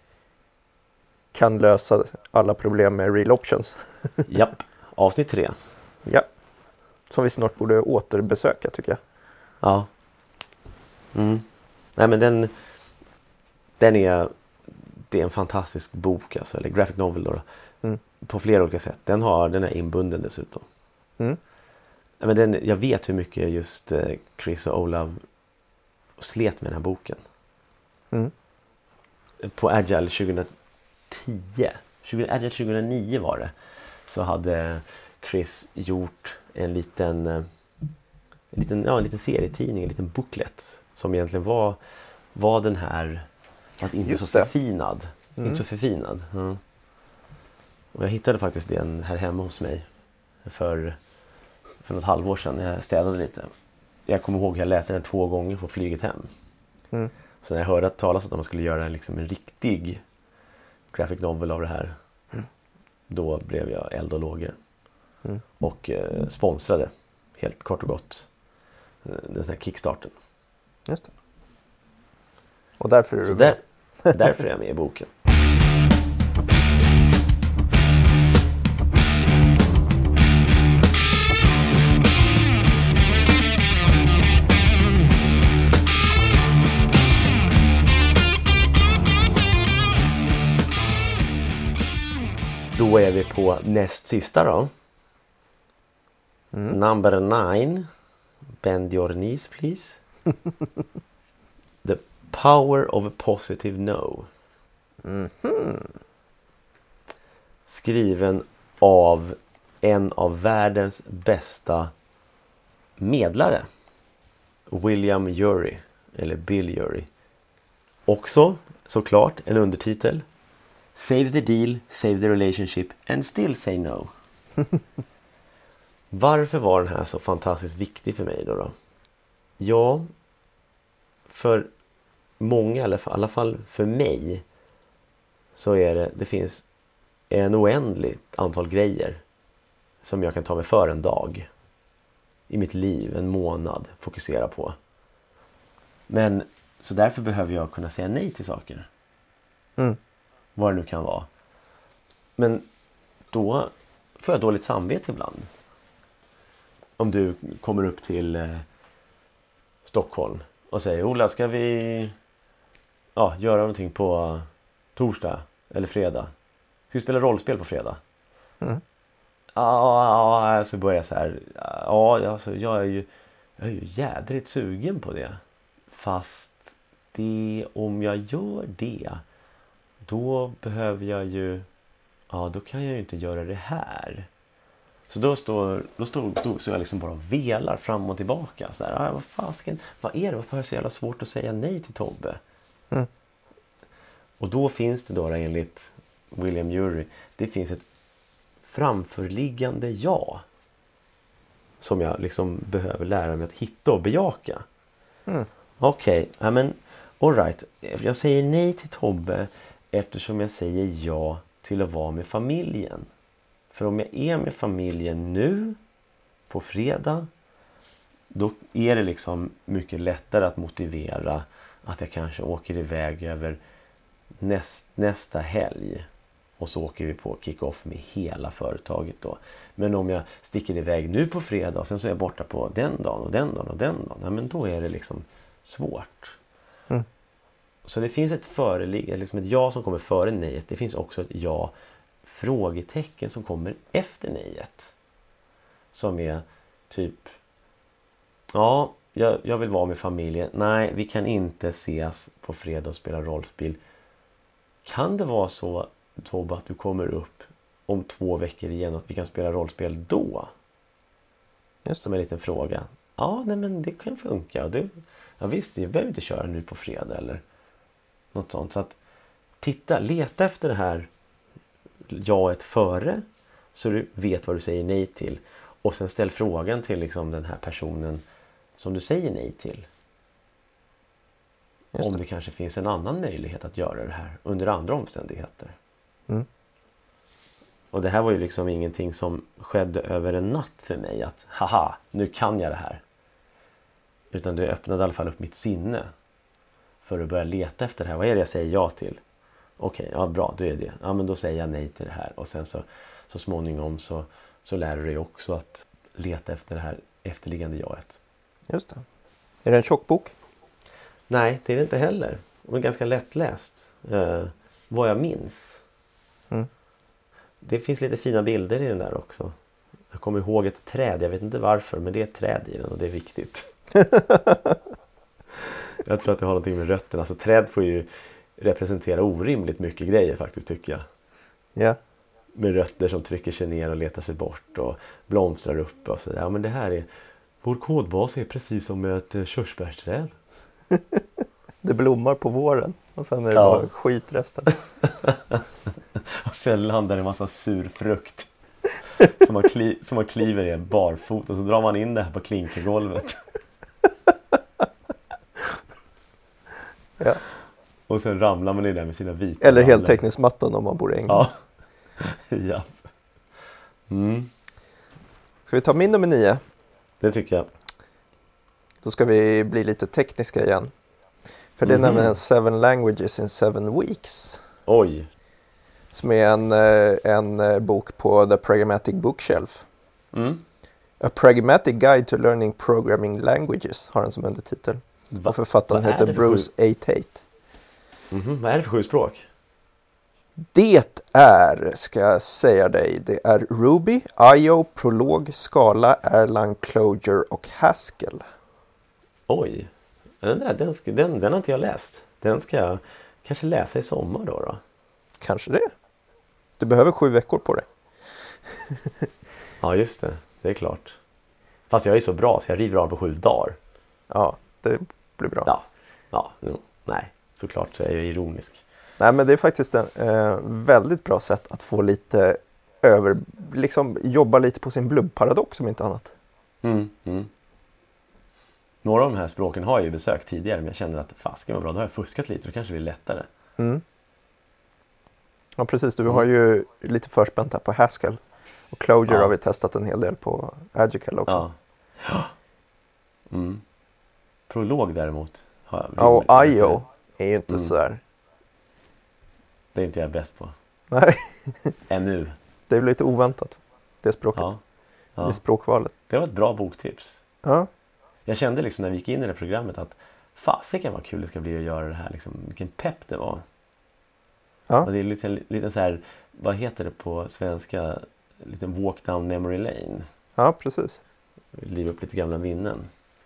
kan lösa alla problem med real options. Japp, avsnitt tre. Ja, som vi snart borde återbesöka tycker jag. Ja. Mm. Nej men den, den är, det är en fantastisk bok alltså, eller graphic novel då, då. Mm. På flera olika sätt. Den, har, den är inbunden dessutom. Mm. Men den, jag vet hur mycket just Chris och Olav slet med den här boken. Mm. På Agile tjugohundratio, Agile tjugohundranio var det, så hade Chris gjort en liten, en liten, ja, en liten serietidning, en liten booklet som egentligen var var den här, fast inte Just så det. förfinad. Mm. Inte så förfinad. Mm. Och jag hittade faktiskt den här hemma hos mig för, för något halvår sedan när jag städade lite. Jag kommer ihåg att jag läste den två gånger på flyget hem. Mm. Så när jag hörde att talas om att man skulle göra liksom en riktig graphic novel av det här, Mm. då blev jag eld och lågor. Mm. Och eh, sponsrade, helt kort och gott, eh, den här kickstarten. Just det. Och därför är Så du där, därför är jag med i boken. Då är vi på näst sista då. Mm. Number nine. Bend your knees please. The power of a positive no. Mhm. Skriven av en av världens bästa medlare. William Ury. Eller Bill Ury. Också såklart en undertitel. Save the deal, save the relationship and still say no. Varför var den här så fantastiskt viktig för mig då? då? Ja, för många, eller i alla fall för mig, så är det, det finns en oändligt antal grejer som jag kan ta mig för en dag i mitt liv, en månad, fokusera på. Men så därför behöver jag kunna säga nej till saker. Mm. Vad det nu kan vara. Men då får jag dåligt samvete ibland. Om du kommer upp till eh, Stockholm och säger Ola, ska vi ja, göra någonting på torsdag eller fredag? Ska vi spela rollspel på fredag? Mm. Ja, ja, så börjar jag så här. Ja, alltså, jag är ju jag är ju jädrigt sugen på det. Fast det, om jag gör det, då behöver jag ju, ja, då kan jag ju inte göra det här. Så då står, då står, då, så jag liksom bara velar fram och tillbaka. Så här, vad fasken, vad är det? Varför är det så jävla svårt att säga nej till Tobbe? Mm. Och då finns det då, enligt William Ury, det finns ett framförliggande ja. Som jag liksom behöver lära mig att hitta och bejaka. Mm. Okej, okay, ja men all right. Jag säger nej till Tobbe eftersom jag säger ja till att vara med familjen. För om jag är med familjen nu på fredag, då är det liksom mycket lättare att motivera att jag kanske åker iväg över näst, nästa helg. Och så åker vi på kick-off med hela företaget då. Men om jag sticker iväg nu på fredag och sen så är jag borta på den dagen och den dagen och den dagen. Ja, men då är det liksom svårt. Mm. Så det finns ett föreligg, liksom ett ja som kommer före nejet. Det finns också ett ja frågetecken som kommer efter nejet. Som är typ, ja, jag, jag vill vara med familjen. Nej, vi kan inte ses på fredag och spela rollspel. Kan det vara så, Tobbe, att du kommer upp om två veckor igen och att vi kan spela rollspel då? Just som en liten fråga. Ja, nej, men det kan funka. Du, ja visst, jag behöver inte köra nu på fredag eller något sånt. Så att titta, leta efter det här jaet före så du vet vad du säger nej till. Och sen ställ frågan till liksom den här personen som du säger nej till. Just Om det. det kanske finns en annan möjlighet att göra det här under andra omständigheter. Mm. Och det här var ju liksom ingenting som skedde över en natt för mig. Att haha, nu kan jag det här. Utan det öppnade i alla fall upp mitt sinne. För att börja leta efter det här. Vad är det jag säger ja till? Okej, ja bra, då är det. Ja men då säger jag nej till det här. Och sen så, så småningom så, så lär du dig också att leta efter det här efterliggande jaet. Just det. Är det en tjock bok? Nej, det är det inte heller. Och ganska lättläst. Eh, vad jag minns. Mm. Det finns lite fina bilder i den där också. Jag kommer ihåg ett träd. Jag vet inte varför, men det är ett träd i den och det är viktigt. Jag tror att det har någonting med rötterna. Alltså träd får ju representera orimligt mycket grejer faktiskt, tycker jag. Ja. Med rötter som trycker sig ner och letar sig bort och blomstrar upp och sådär. Ja, men det här är... Vår kodbas är precis som ett eh, körsbärsträd. Det blommar på våren och sen är det Ja. bara skit resten. Och sen landar en massa sur frukt som man, kli, som man kliver i barfot och så drar man in det här på klinkergolvet. Ja. Och sen ramlar man i det med sina vita Eller brallor. heltäckningsmattan om man bor i England. Ja. Ja. Mm, Ska vi ta min nummer nio? det tycker jag. Då ska vi bli lite tekniska igen. För det är Mhm. nämligen Seven Languages in Seven Weeks. Oj. Som är en, eh, en eh, bok på The Pragmatic Bookshelf. Mm. A Pragmatic Guide to Learning Programming Languages har den som undertitel. Va? Och författaren Vad är heter det för Bruce A. Tate. Mhm. Vad är det för sju språk? Det är, ska jag säga dig, det är Ruby, I O, Prolog, Scala, Erlang, Clojure och Haskell. Oj. Den, där, den, ska, den, den har inte jag läst. Den ska jag kanske läsa i sommar då. då. Kanske det. Du behöver sju veckor på det. Ja, just det. Det är klart. Fast jag är så bra så jag river av på sju dagar. Ja, det blir bra. Ja. Ja, no. Nej. Såklart så är jag ironisk. Nej, men det är faktiskt en eh, väldigt bra sätt att få lite över, liksom jobba lite på sin blubbparadox om inte annat. Mm, mm. Några av de här språken har jag ju besökt tidigare, men jag känner att fasken var bra. Då har jag fuskat lite, då kanske det blir lättare. Mm. Ja, precis. Du Mm. har ju lite förspänt här på Haskell. Och Clojure Ja. har vi testat en hel del på Agile också. Ja. Ja. Mm. Prolog däremot. Har jag Ja, och rimligt- I O är ju inte Mm. sådär. Det är inte jag bäst på. Nej, Ännu. det är väl lite oväntat. Det språket, Ja. Ja. det språkvalet. Det var ett bra boktips. Ja, Jag kände liksom när vi gick in i det programmet att fasiken vad kul det ska bli att göra det här. Liksom, vilken pepp det var. Ja. Och det är lite, lite så här, vad heter det på svenska? Lite walk down memory lane. ja precis. Liva upp lite gamla minnen.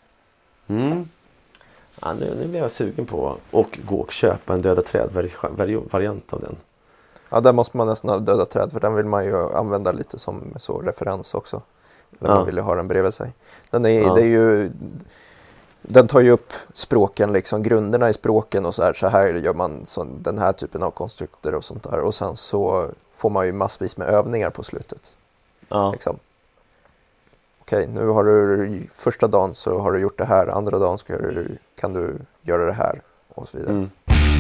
Mm. Ja, nu, nu blev jag sugen på att gå och köpa en Döda träd-variant av den. Ja, där måste man nästan ha Döda träd, för den vill man ju använda lite som så referens också. Eller Ja. man vill ju ha den bredvid sig. Den, är, Ja. det är ju, den tar ju upp språken, liksom grunderna i språken och så här. Så här gör man så, den här typen av konstrukter och sånt där. Och sen så får man ju massvis med övningar på slutet. Ja. Liksom. Okej, nu har du första dagen så har du gjort det här. Andra dagen ska du, kan du göra det här och så vidare. Mm.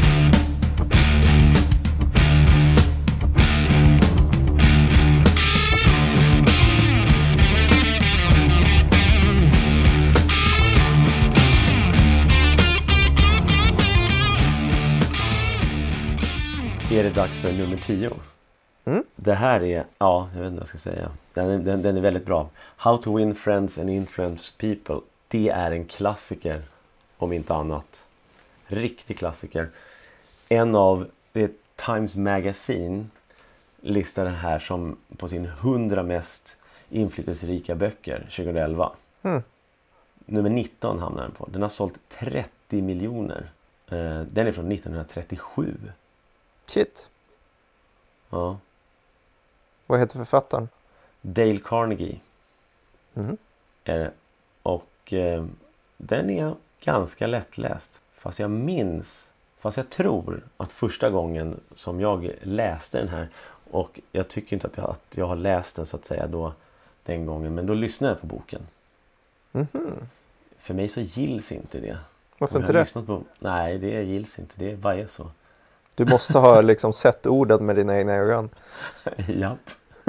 Är det dags för nummer tio? Mm. Det här är, ja, jag vet inte vad jag ska säga. Den är, den, den är väldigt bra. How to win friends and influence people. Det är en klassiker, om inte annat. Riktig klassiker. En av, det är Times Magazine listar den här som på sin hundra mest inflytelserika böcker tjugoelva. Mm. Nummer nitton hamnar den på. Den har sålt trettio miljoner. Eh, Den är från nittonhundratrettiosju. Shit, Ja. vad heter författaren? Dale Carnegie Mhm. är det. Och eh, den är ganska lättläst. Fast jag minns, fast jag tror att första gången som jag läste den här, och jag tycker inte att jag, att jag har läst den så att säga då den gången, men då lyssnade jag på boken. Mhm. För mig så gills inte det. Varför Om jag inte har det? lyssnat På, nej, det gills inte. Det bara är så. Du måste ha liksom sett orden med dina egna ögon. Japp.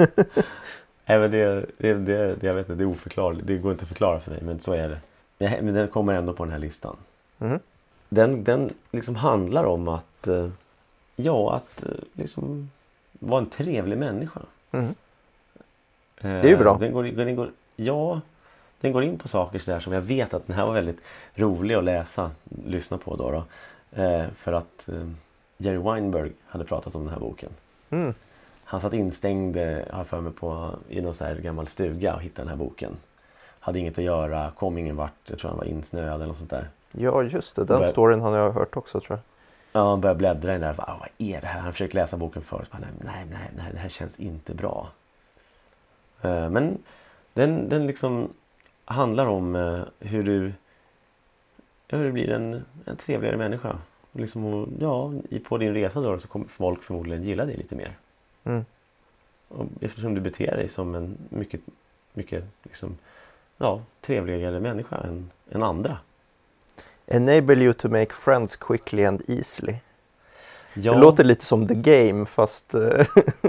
Även det, det, det, det, jag vet inte, det är oförklarligt. Det går inte att förklara för mig, men så är det. Men, jag, men den kommer ändå på den här listan. Mhm. Den, den liksom handlar om att, eh, ja, att eh, liksom vara en trevlig människa. Mhm. Det är ju bra. Den går, den går, ja, den går in på saker så där som jag vet att den här var väldigt rolig att läsa, lyssna på då. då eh, för att eh, Jerry Weinberg hade pratat om den här boken. Mm. Han satt instängd, har för mig, på, i någon så här gammal stuga och hittade den här boken. Hade inget att göra, kom ingen vart, jag tror han var insnöad eller något sånt där. Ja, just det. Den Bör- storyn har jag hört också, tror jag. Ja, han började bläddra i den där. Bara, vad är det här? Han försökte läsa boken förut. Nej, nej, nej, nej, det här känns inte bra. Eh, Men den, den liksom handlar om eh, hur du ja, du blir en, en trevligare människa. Liksom, och, ja, i, på din resa då så kommer folk förmodligen gilla dig lite mer. Mm. Och eftersom du beter dig som en mycket, mycket liksom, ja, trevligare människa än, än andra. Enable you to make friends quickly and easily. Ja, Det låter lite som The Game fast eh,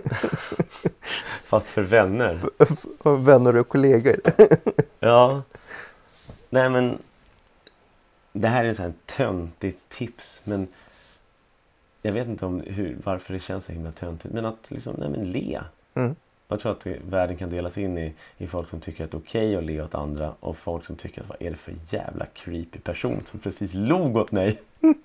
fast för vänner. f- f- vänner och kollegor. Ja. Nej, men det här är en sån här töntigt tips, men jag vet inte om hur, varför det känns så himla töntigt, men att liksom, nej men le. Mm. Jag tror att det, världen kan delas in i, i folk som tycker att det är okej att le åt andra och folk som tycker att vad är det för jävla creepy person som precis log åt mig.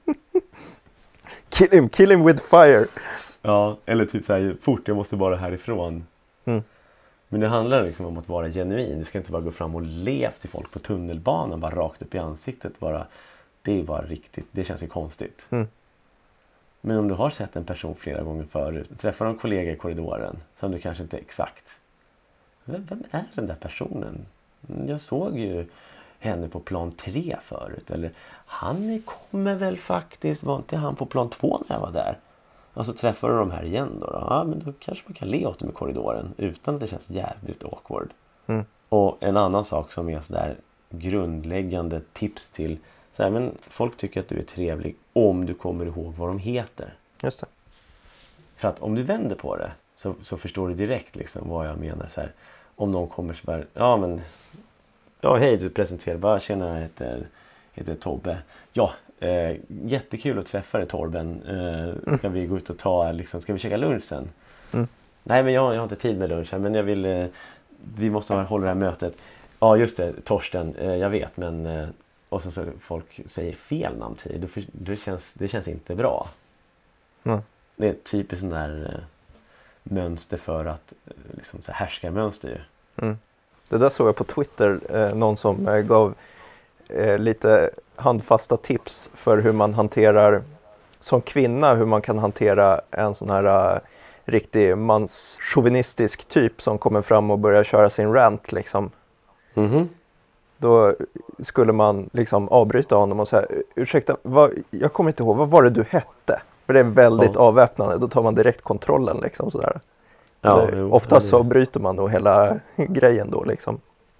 Kill him, kill him with fire. Ja, eller typ så här, fort, jag måste bara härifrån. Mm. Men det handlar liksom om att vara genuin. Du ska inte bara gå fram och le till folk på tunnelbanan, bara rakt upp i ansiktet. Bara, det är bara riktigt, det känns ju konstigt. Mm. Men om du har sett en person flera gånger förut, träffar en kollega i korridoren som du kanske inte exakt. Vem, vem är den där personen? Jag såg ju henne på plan tre förut. Eller han kommer väl faktiskt, var inte han på plan två när jag var där? Och så träffar du dem här igen då. då. Ja, men då kanske man kan le åt dem i korridoren utan att det känns jävligt awkward. Mm. Och en annan sak som är sådär grundläggande tips till så här, men folk tycker att du är trevlig om du kommer ihåg vad de heter. Just det. För att om du vänder på det så, så förstår du direkt liksom vad jag menar. Så här, om någon kommer så bara, ja men ja hej, du presenterar bara, tjena, jag heter, heter Tobbe. Ja, eh, jättekul att träffa dig Torben. Eh, ska vi gå ut och ta, liksom, ska vi käka lunch sen? Mm. Nej men jag, jag har inte tid med lunch här, men jag vill, eh, vi måste hålla det här mötet. Ja just det, Torsten, eh, jag vet, men eh, och sen så folk säger fel namn till dig, det, det, känns, det känns inte bra. Mm. Det är ett typiskt sån där eh, mönster för att eh, liksom så här härskarmönster ju. Mm. Det där såg jag på Twitter, eh, någon som eh, gav eh, lite handfasta tips för hur man hanterar, som kvinna, hur man kan hantera en sån här uh, riktig manschauvinistisk typ som kommer fram och börjar köra sin rant liksom. Mhm. Då skulle man liksom avbryta honom och säga, ursäkta, vad, jag kommer inte ihåg, vad var det du hette? För det är väldigt Ja. avväpnande, då tar man direkt kontrollen liksom sådär. Ja, Så jo, oftast så ja, bryter man nog hela grejen då liksom.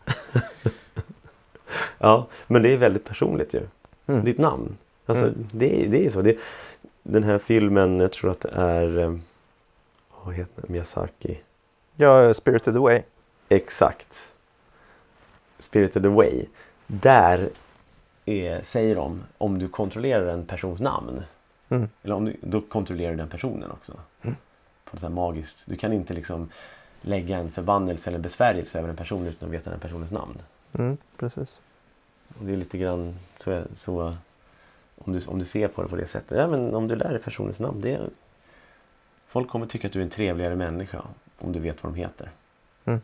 ja, men det är väldigt personligt ju. Mm. Ditt namn. Alltså, Mm. det, är, det är så. Det, den här filmen, jag tror att det är eh, vad heter det? Miyazaki. Ja, Spirited Away. Exakt. Spirited Away. Där är, säger de, om du kontrollerar en persons namn. Mm. Eller om du, då kontrollerar du den personen också. Mm. På något så här magiskt. Du kan inte liksom lägga en förbannelse eller besvärjelse över en person utan att veta den personens namn. Mm, precis. Och det är lite grann så, så om, du, om du ser på det på det sättet. Ja, men om du lär dig personens namn. Det är, folk kommer tycka att du är en trevligare människa om du vet vad de heter. Mm.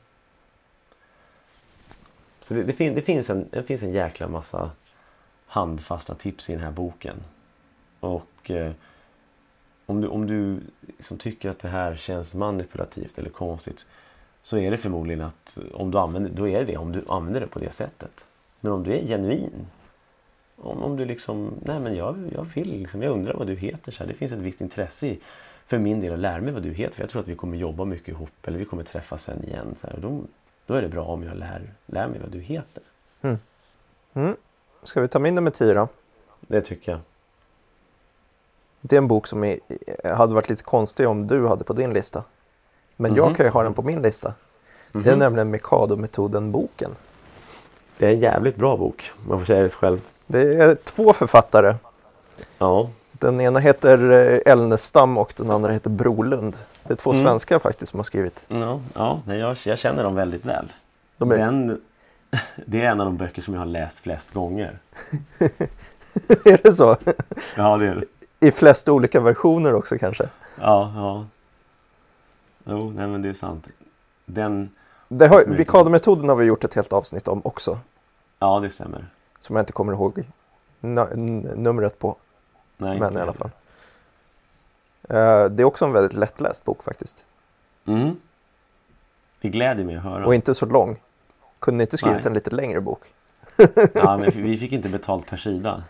Så det, det, fin, det, finns en, det finns en jäkla massa handfasta tips i den här boken. Och eh, om du, om du liksom tycker att det här känns manipulativt eller konstigt, så är det förmodligen att om du använder, då är det om du använder det på det sättet. Men om du är genuin, om, om du liksom, nej men jag, jag vill liksom, jag undrar vad du heter, så här, det finns ett visst intresse i, för min del att lära mig vad du heter, för jag tror att vi kommer jobba mycket ihop, eller vi kommer träffas sen igen, så här, då, då är det bra om jag lär, lär mig vad du heter. Mm. Mm. Ska vi ta min nummer tio då? Det tycker jag. Det är en bok som är, hade varit lite konstig om du hade på din lista. Men Mhm. jag kan ju ha den på min lista. Mhm. Det är nämligen Mikado-metoden-boken. Det är en jävligt bra bok, man får säga det själv. Det är två författare. Ja. Den ena heter eh, Elnestam och den andra heter Brolund. Det är två Mm. svenskar faktiskt som har skrivit. Ja, ja nej, jag, jag känner dem väldigt väl. De är, Den, det är en av de böcker som jag har läst flest gånger. är det så? Ja, det är det. I flest olika versioner också kanske. Ja, ja. Jo, nej men det är sant. Den, Det har, Mikado-metoden har vi gjort ett helt avsnitt om också. ja, det stämmer. Som jag inte kommer ihåg n- n- numret på. Nej, Men inte i alla heller. fall. Eh, det är också en väldigt lättläst bok faktiskt. Mm. Det gläder mig att höra. Och inte så lång. Kunde ni inte skrivit Nej. en lite längre bok? Ja, men vi fick inte betalt per sida.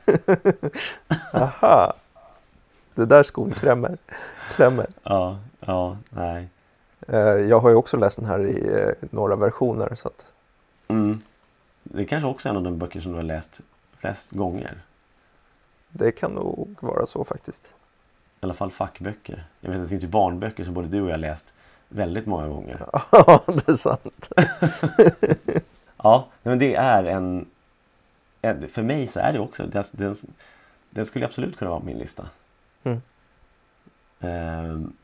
Aha. Det där skon klämmer. klämmer. Ja, ja, nej. Eh, jag har ju också läst den här i eh, några versioner. Så att... Mm. Det är kanske också en av de böcker som du har läst flest gånger. Det kan nog vara så faktiskt. I alla fall fackböcker. Jag vet att det finns ju barnböcker som både du och jag har läst väldigt många gånger. Ja, det är sant. Ja, men det är en... För mig så är det också... Den, den skulle absolut kunna vara på min lista. Mm. Um,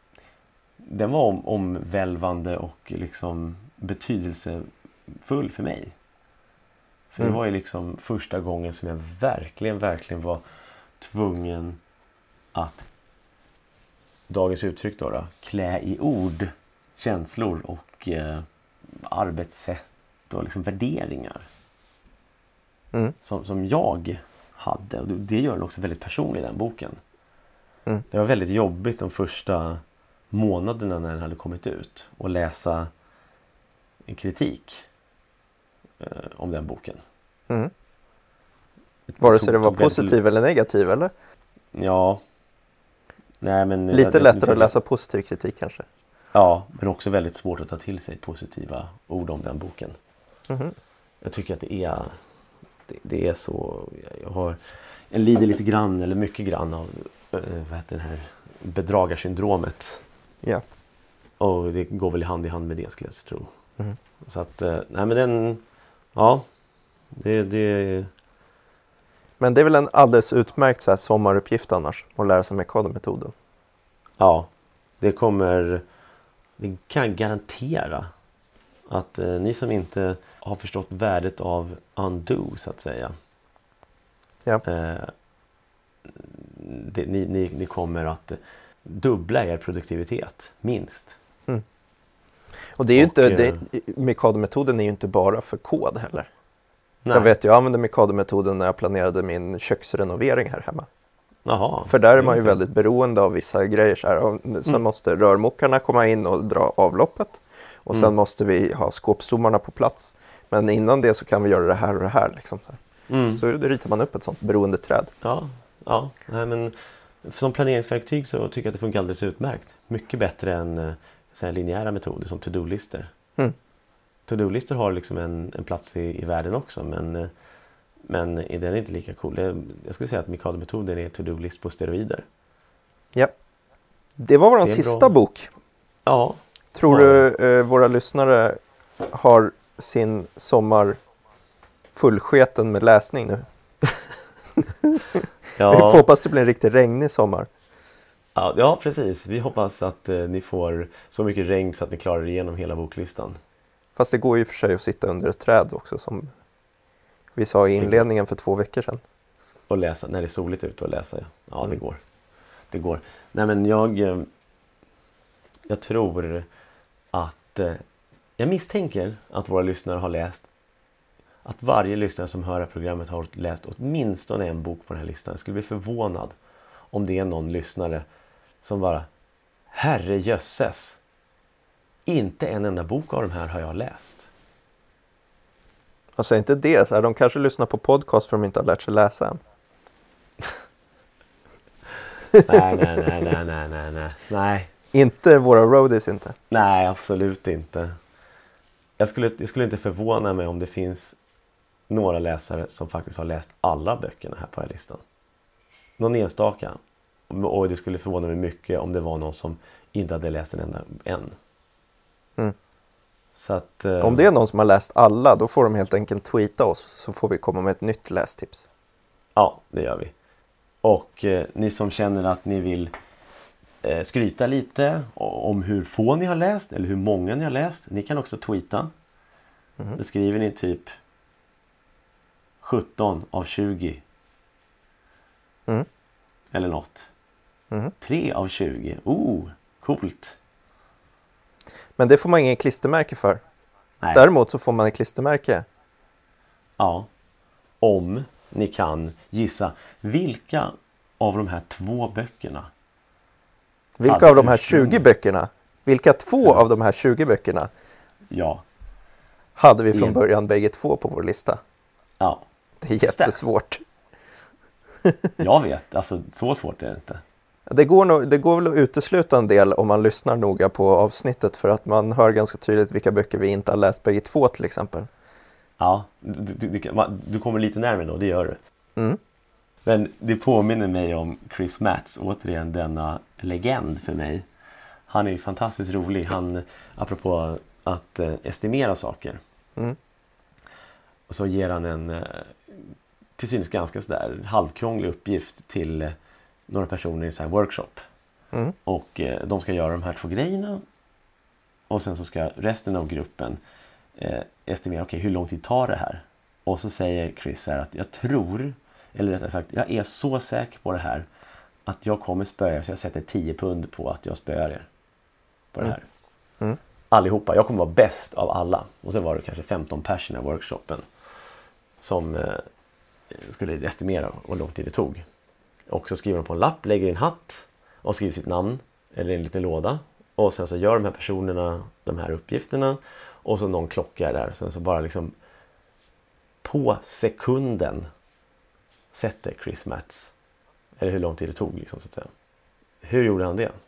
den var om, omvälvande och liksom betydelsefull för mig. För Mm. det var ju liksom första gången som jag verkligen, verkligen var tvungen att, dagens uttryck då, då klä i ord känslor och eh, arbetssätt och liksom värderingar Mm. som, som jag hade. Och det gör den också väldigt personlig, den boken. Mm. Det var väldigt jobbigt de första månaderna när den hade kommit ut och läsa en kritik eh, om den boken. Mm. Vare sig tog- det var tog väldigt- positiv eller negativ, eller? Ja. Nej, men Lite jag- jag- lättare att läsa positiv kritik kanske. Ja, men också väldigt svårt att ta till sig positiva ord om den boken. Mhm. Jag tycker att det är det, det är så, jag har jag lider lite grann eller mycket grann av eh, vad heter det här bedragarsyndromet. Ja. Och det går väl hand i hand med det, skulle jag tro. Mhm. Så att eh, nej, men den, ja, det det Men det är väl en alldeles utmärkt så här sommaruppgift annars. Att lära sig Mikado-metoden. ja, det kommer, det kan garantera att eh, ni som inte har förstått värdet av undo, så att säga. Ja. Eh, det, ni, ni, ni kommer att dubbla er produktivitet, minst. Och det är ju Och, inte, eh, det, Mikado-metoden är ju inte bara för kod heller. Nej. Jag vet, jag använde Mikado-metoden när jag planerade min köksrenovering här hemma. Jaha, För där är det man ju inte- väldigt beroende av vissa grejer. Så här. Och sen Mm. måste rörmokarna komma in och dra avloppet. Och sen Mm. måste vi ha skåpstommarna på plats. Men innan det så kan vi göra det här och det här. Liksom. Mm. Så då ritar man upp ett sånt beroendeträd. Ja, ja. Nej, men som planeringsverktyg så tycker jag att det funkar alldeles utmärkt. Mycket bättre än eh, så här linjära metoder som to-do-lister. Mm. To-do-lister har liksom en, en plats i, i världen också, men, eh, men den är inte lika cool. Jag, jag skulle säga att Mikado-metoden är to-do-list på steroider. Ja. Det var vår Det är sista bra. bok. Ja, Tror Ja. du eh, våra lyssnare har sin sommar fullsketen med läsning nu? Vi får ja, hoppas det blir en riktigt regnig sommar. ja, ja, precis. Vi hoppas att eh, ni får så mycket regn så att ni klarar igenom hela boklistan. Fast det går ju för sig att sitta under ett träd också, som vi sa i inledningen för två veckor sedan. Och läsa, när det är soligt ute och läsa. Ja, det Mm. går. Det går. Nej, men jag eh, jag tror att eh, jag misstänker att våra lyssnare har läst, att varje lyssnare som hör programmet har läst åtminstone en bok på den här listan. Jag skulle bli förvånad om det är någon lyssnare som bara, herre jösses, inte en enda bok av de här har jag läst. Alltså inte det, så här, de kanske lyssnar på podcast för de inte har lärt sig läsa än. Nej, nej, nej, nej, nej, nej, nej, nej. Inte våra roadies inte. Nej, absolut inte. Jag skulle, jag skulle inte förvåna mig om det finns några läsare som faktiskt har läst alla böckerna här på den här listan. Någon enstaka. Och det skulle förvåna mig mycket om det var någon som inte hade läst en enda än. Mm. Så att, eh, Om det är någon som har läst alla, då får de helt enkelt tweeta oss, så får vi komma med ett nytt lästips. Ja, det gör vi. Och eh, ni som känner att ni vill eh, skryta lite om hur få ni har läst eller hur många ni har läst, ni kan också tweeta. Mhm. Då skriver ni typ sjutton av tjugo. Mm. Eller något. Mhm. tre av tjugo. Oh, coolt. Men det får man ingen klistermärke för. Nej. Däremot så får man ett klistermärke. Ja. Om ni kan gissa vilka av de här två böckerna. Vilka Hade av de här ursprungligen- tjugo böckerna? Vilka två av de här tjugo böckerna Ja. hade vi från En. början bägge två på vår lista? Ja. Det är jättesvårt. Jag vet, alltså så svårt är det inte. Det går, nog, det går väl att utesluta en del om man lyssnar noga på avsnittet, för att man hör ganska tydligt vilka böcker vi inte har läst bägge två till exempel. Ja, du, du, du, du kommer lite närmare då, det gör du. Mm. Men det påminner mig om Chris Matts, återigen denna legend för mig. Han är ju fantastiskt rolig, han, apropå att eh, estimera saker. Mm. Och så ger han en eh, till synes ganska sådär halvkrånglig uppgift till eh, några personer i en sån här workshop. Mm. Och eh, de ska göra de här två grejerna. Och sen så ska resten av gruppen eh, estimera, okej, okay, hur lång tid tar det här? Och så säger Chris här att jag tror, eller rättare sagt, jag är så säker på det här att jag kommer spöa, så jag sätter tio pund på att jag spöar er på det här. Mm. Mm. Allihopa, jag kommer vara bäst av alla. Och sen var det kanske femton personer i workshopen som eh, skulle estimera hur lång tid det tog. Och så skriver de på en lapp, lägger i en hatt och skriver sitt namn eller en liten låda. Och sen så gör de här personerna de här uppgifterna. Och så någon klocka där. Sen så bara liksom på sekunden sätter Chris Matts. Eller hur lång tid det tog liksom, så att säga. Hur gjorde han det?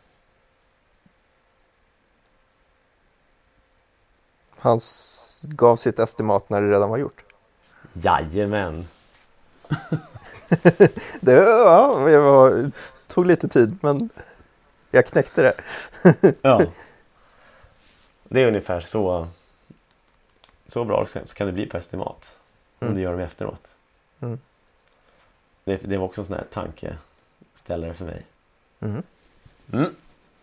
Han s- gav sitt estimat när det redan var gjort. Jajamän. Det ja, det var, tog lite tid, men jag knäckte det. Ja. Det är ungefär så så bra så kan det bli på estimat. Om Mm. du gör dem efteråt. Mm. Det, det var också en sån här tankeställare för mig. Mm. Mm.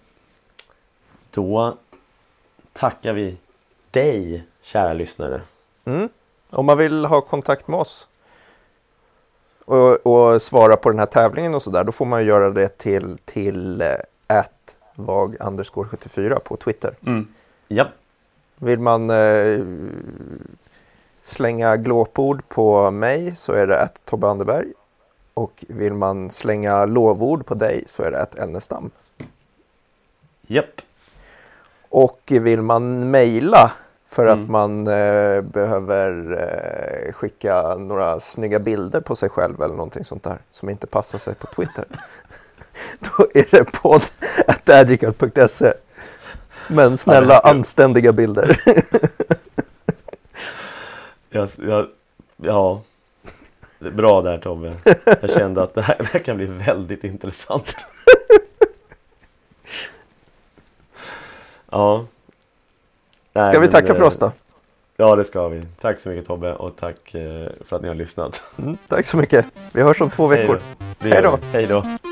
Då tackar vi dig, kära lyssnare. Mm. Om man vill ha kontakt med oss och, och svara på den här tävlingen och sådär, då får man göra det till till at vag underscore sjuttiofyra på Twitter. Mm. Ja. Vill man eh, slänga glåpord på mig så är det at Tobbe Anderberg. Och vill man slänga lovord på dig så är det at Ennestam. Japp. Och vill man mejla för Mm. att man eh, behöver eh, skicka några snygga bilder på sig själv eller någonting sånt där som inte passar sig på Twitter. Då är det podd at agical punkt se. Men snälla, Ja, det är kul. anständiga bilder. Jag, jag, ja. Det är bra där, Tobbe. Jag kände att det här, det här kan bli väldigt intressant. Ja. Nej, Ska vi men, tacka för eh, oss då? Ja, det ska vi. Tack så mycket, Tobbe, och tack eh, för att ni har lyssnat. Mm, tack så mycket. Vi hörs om två veckor. Hej då. Det gör Hej då. vi. Hej då.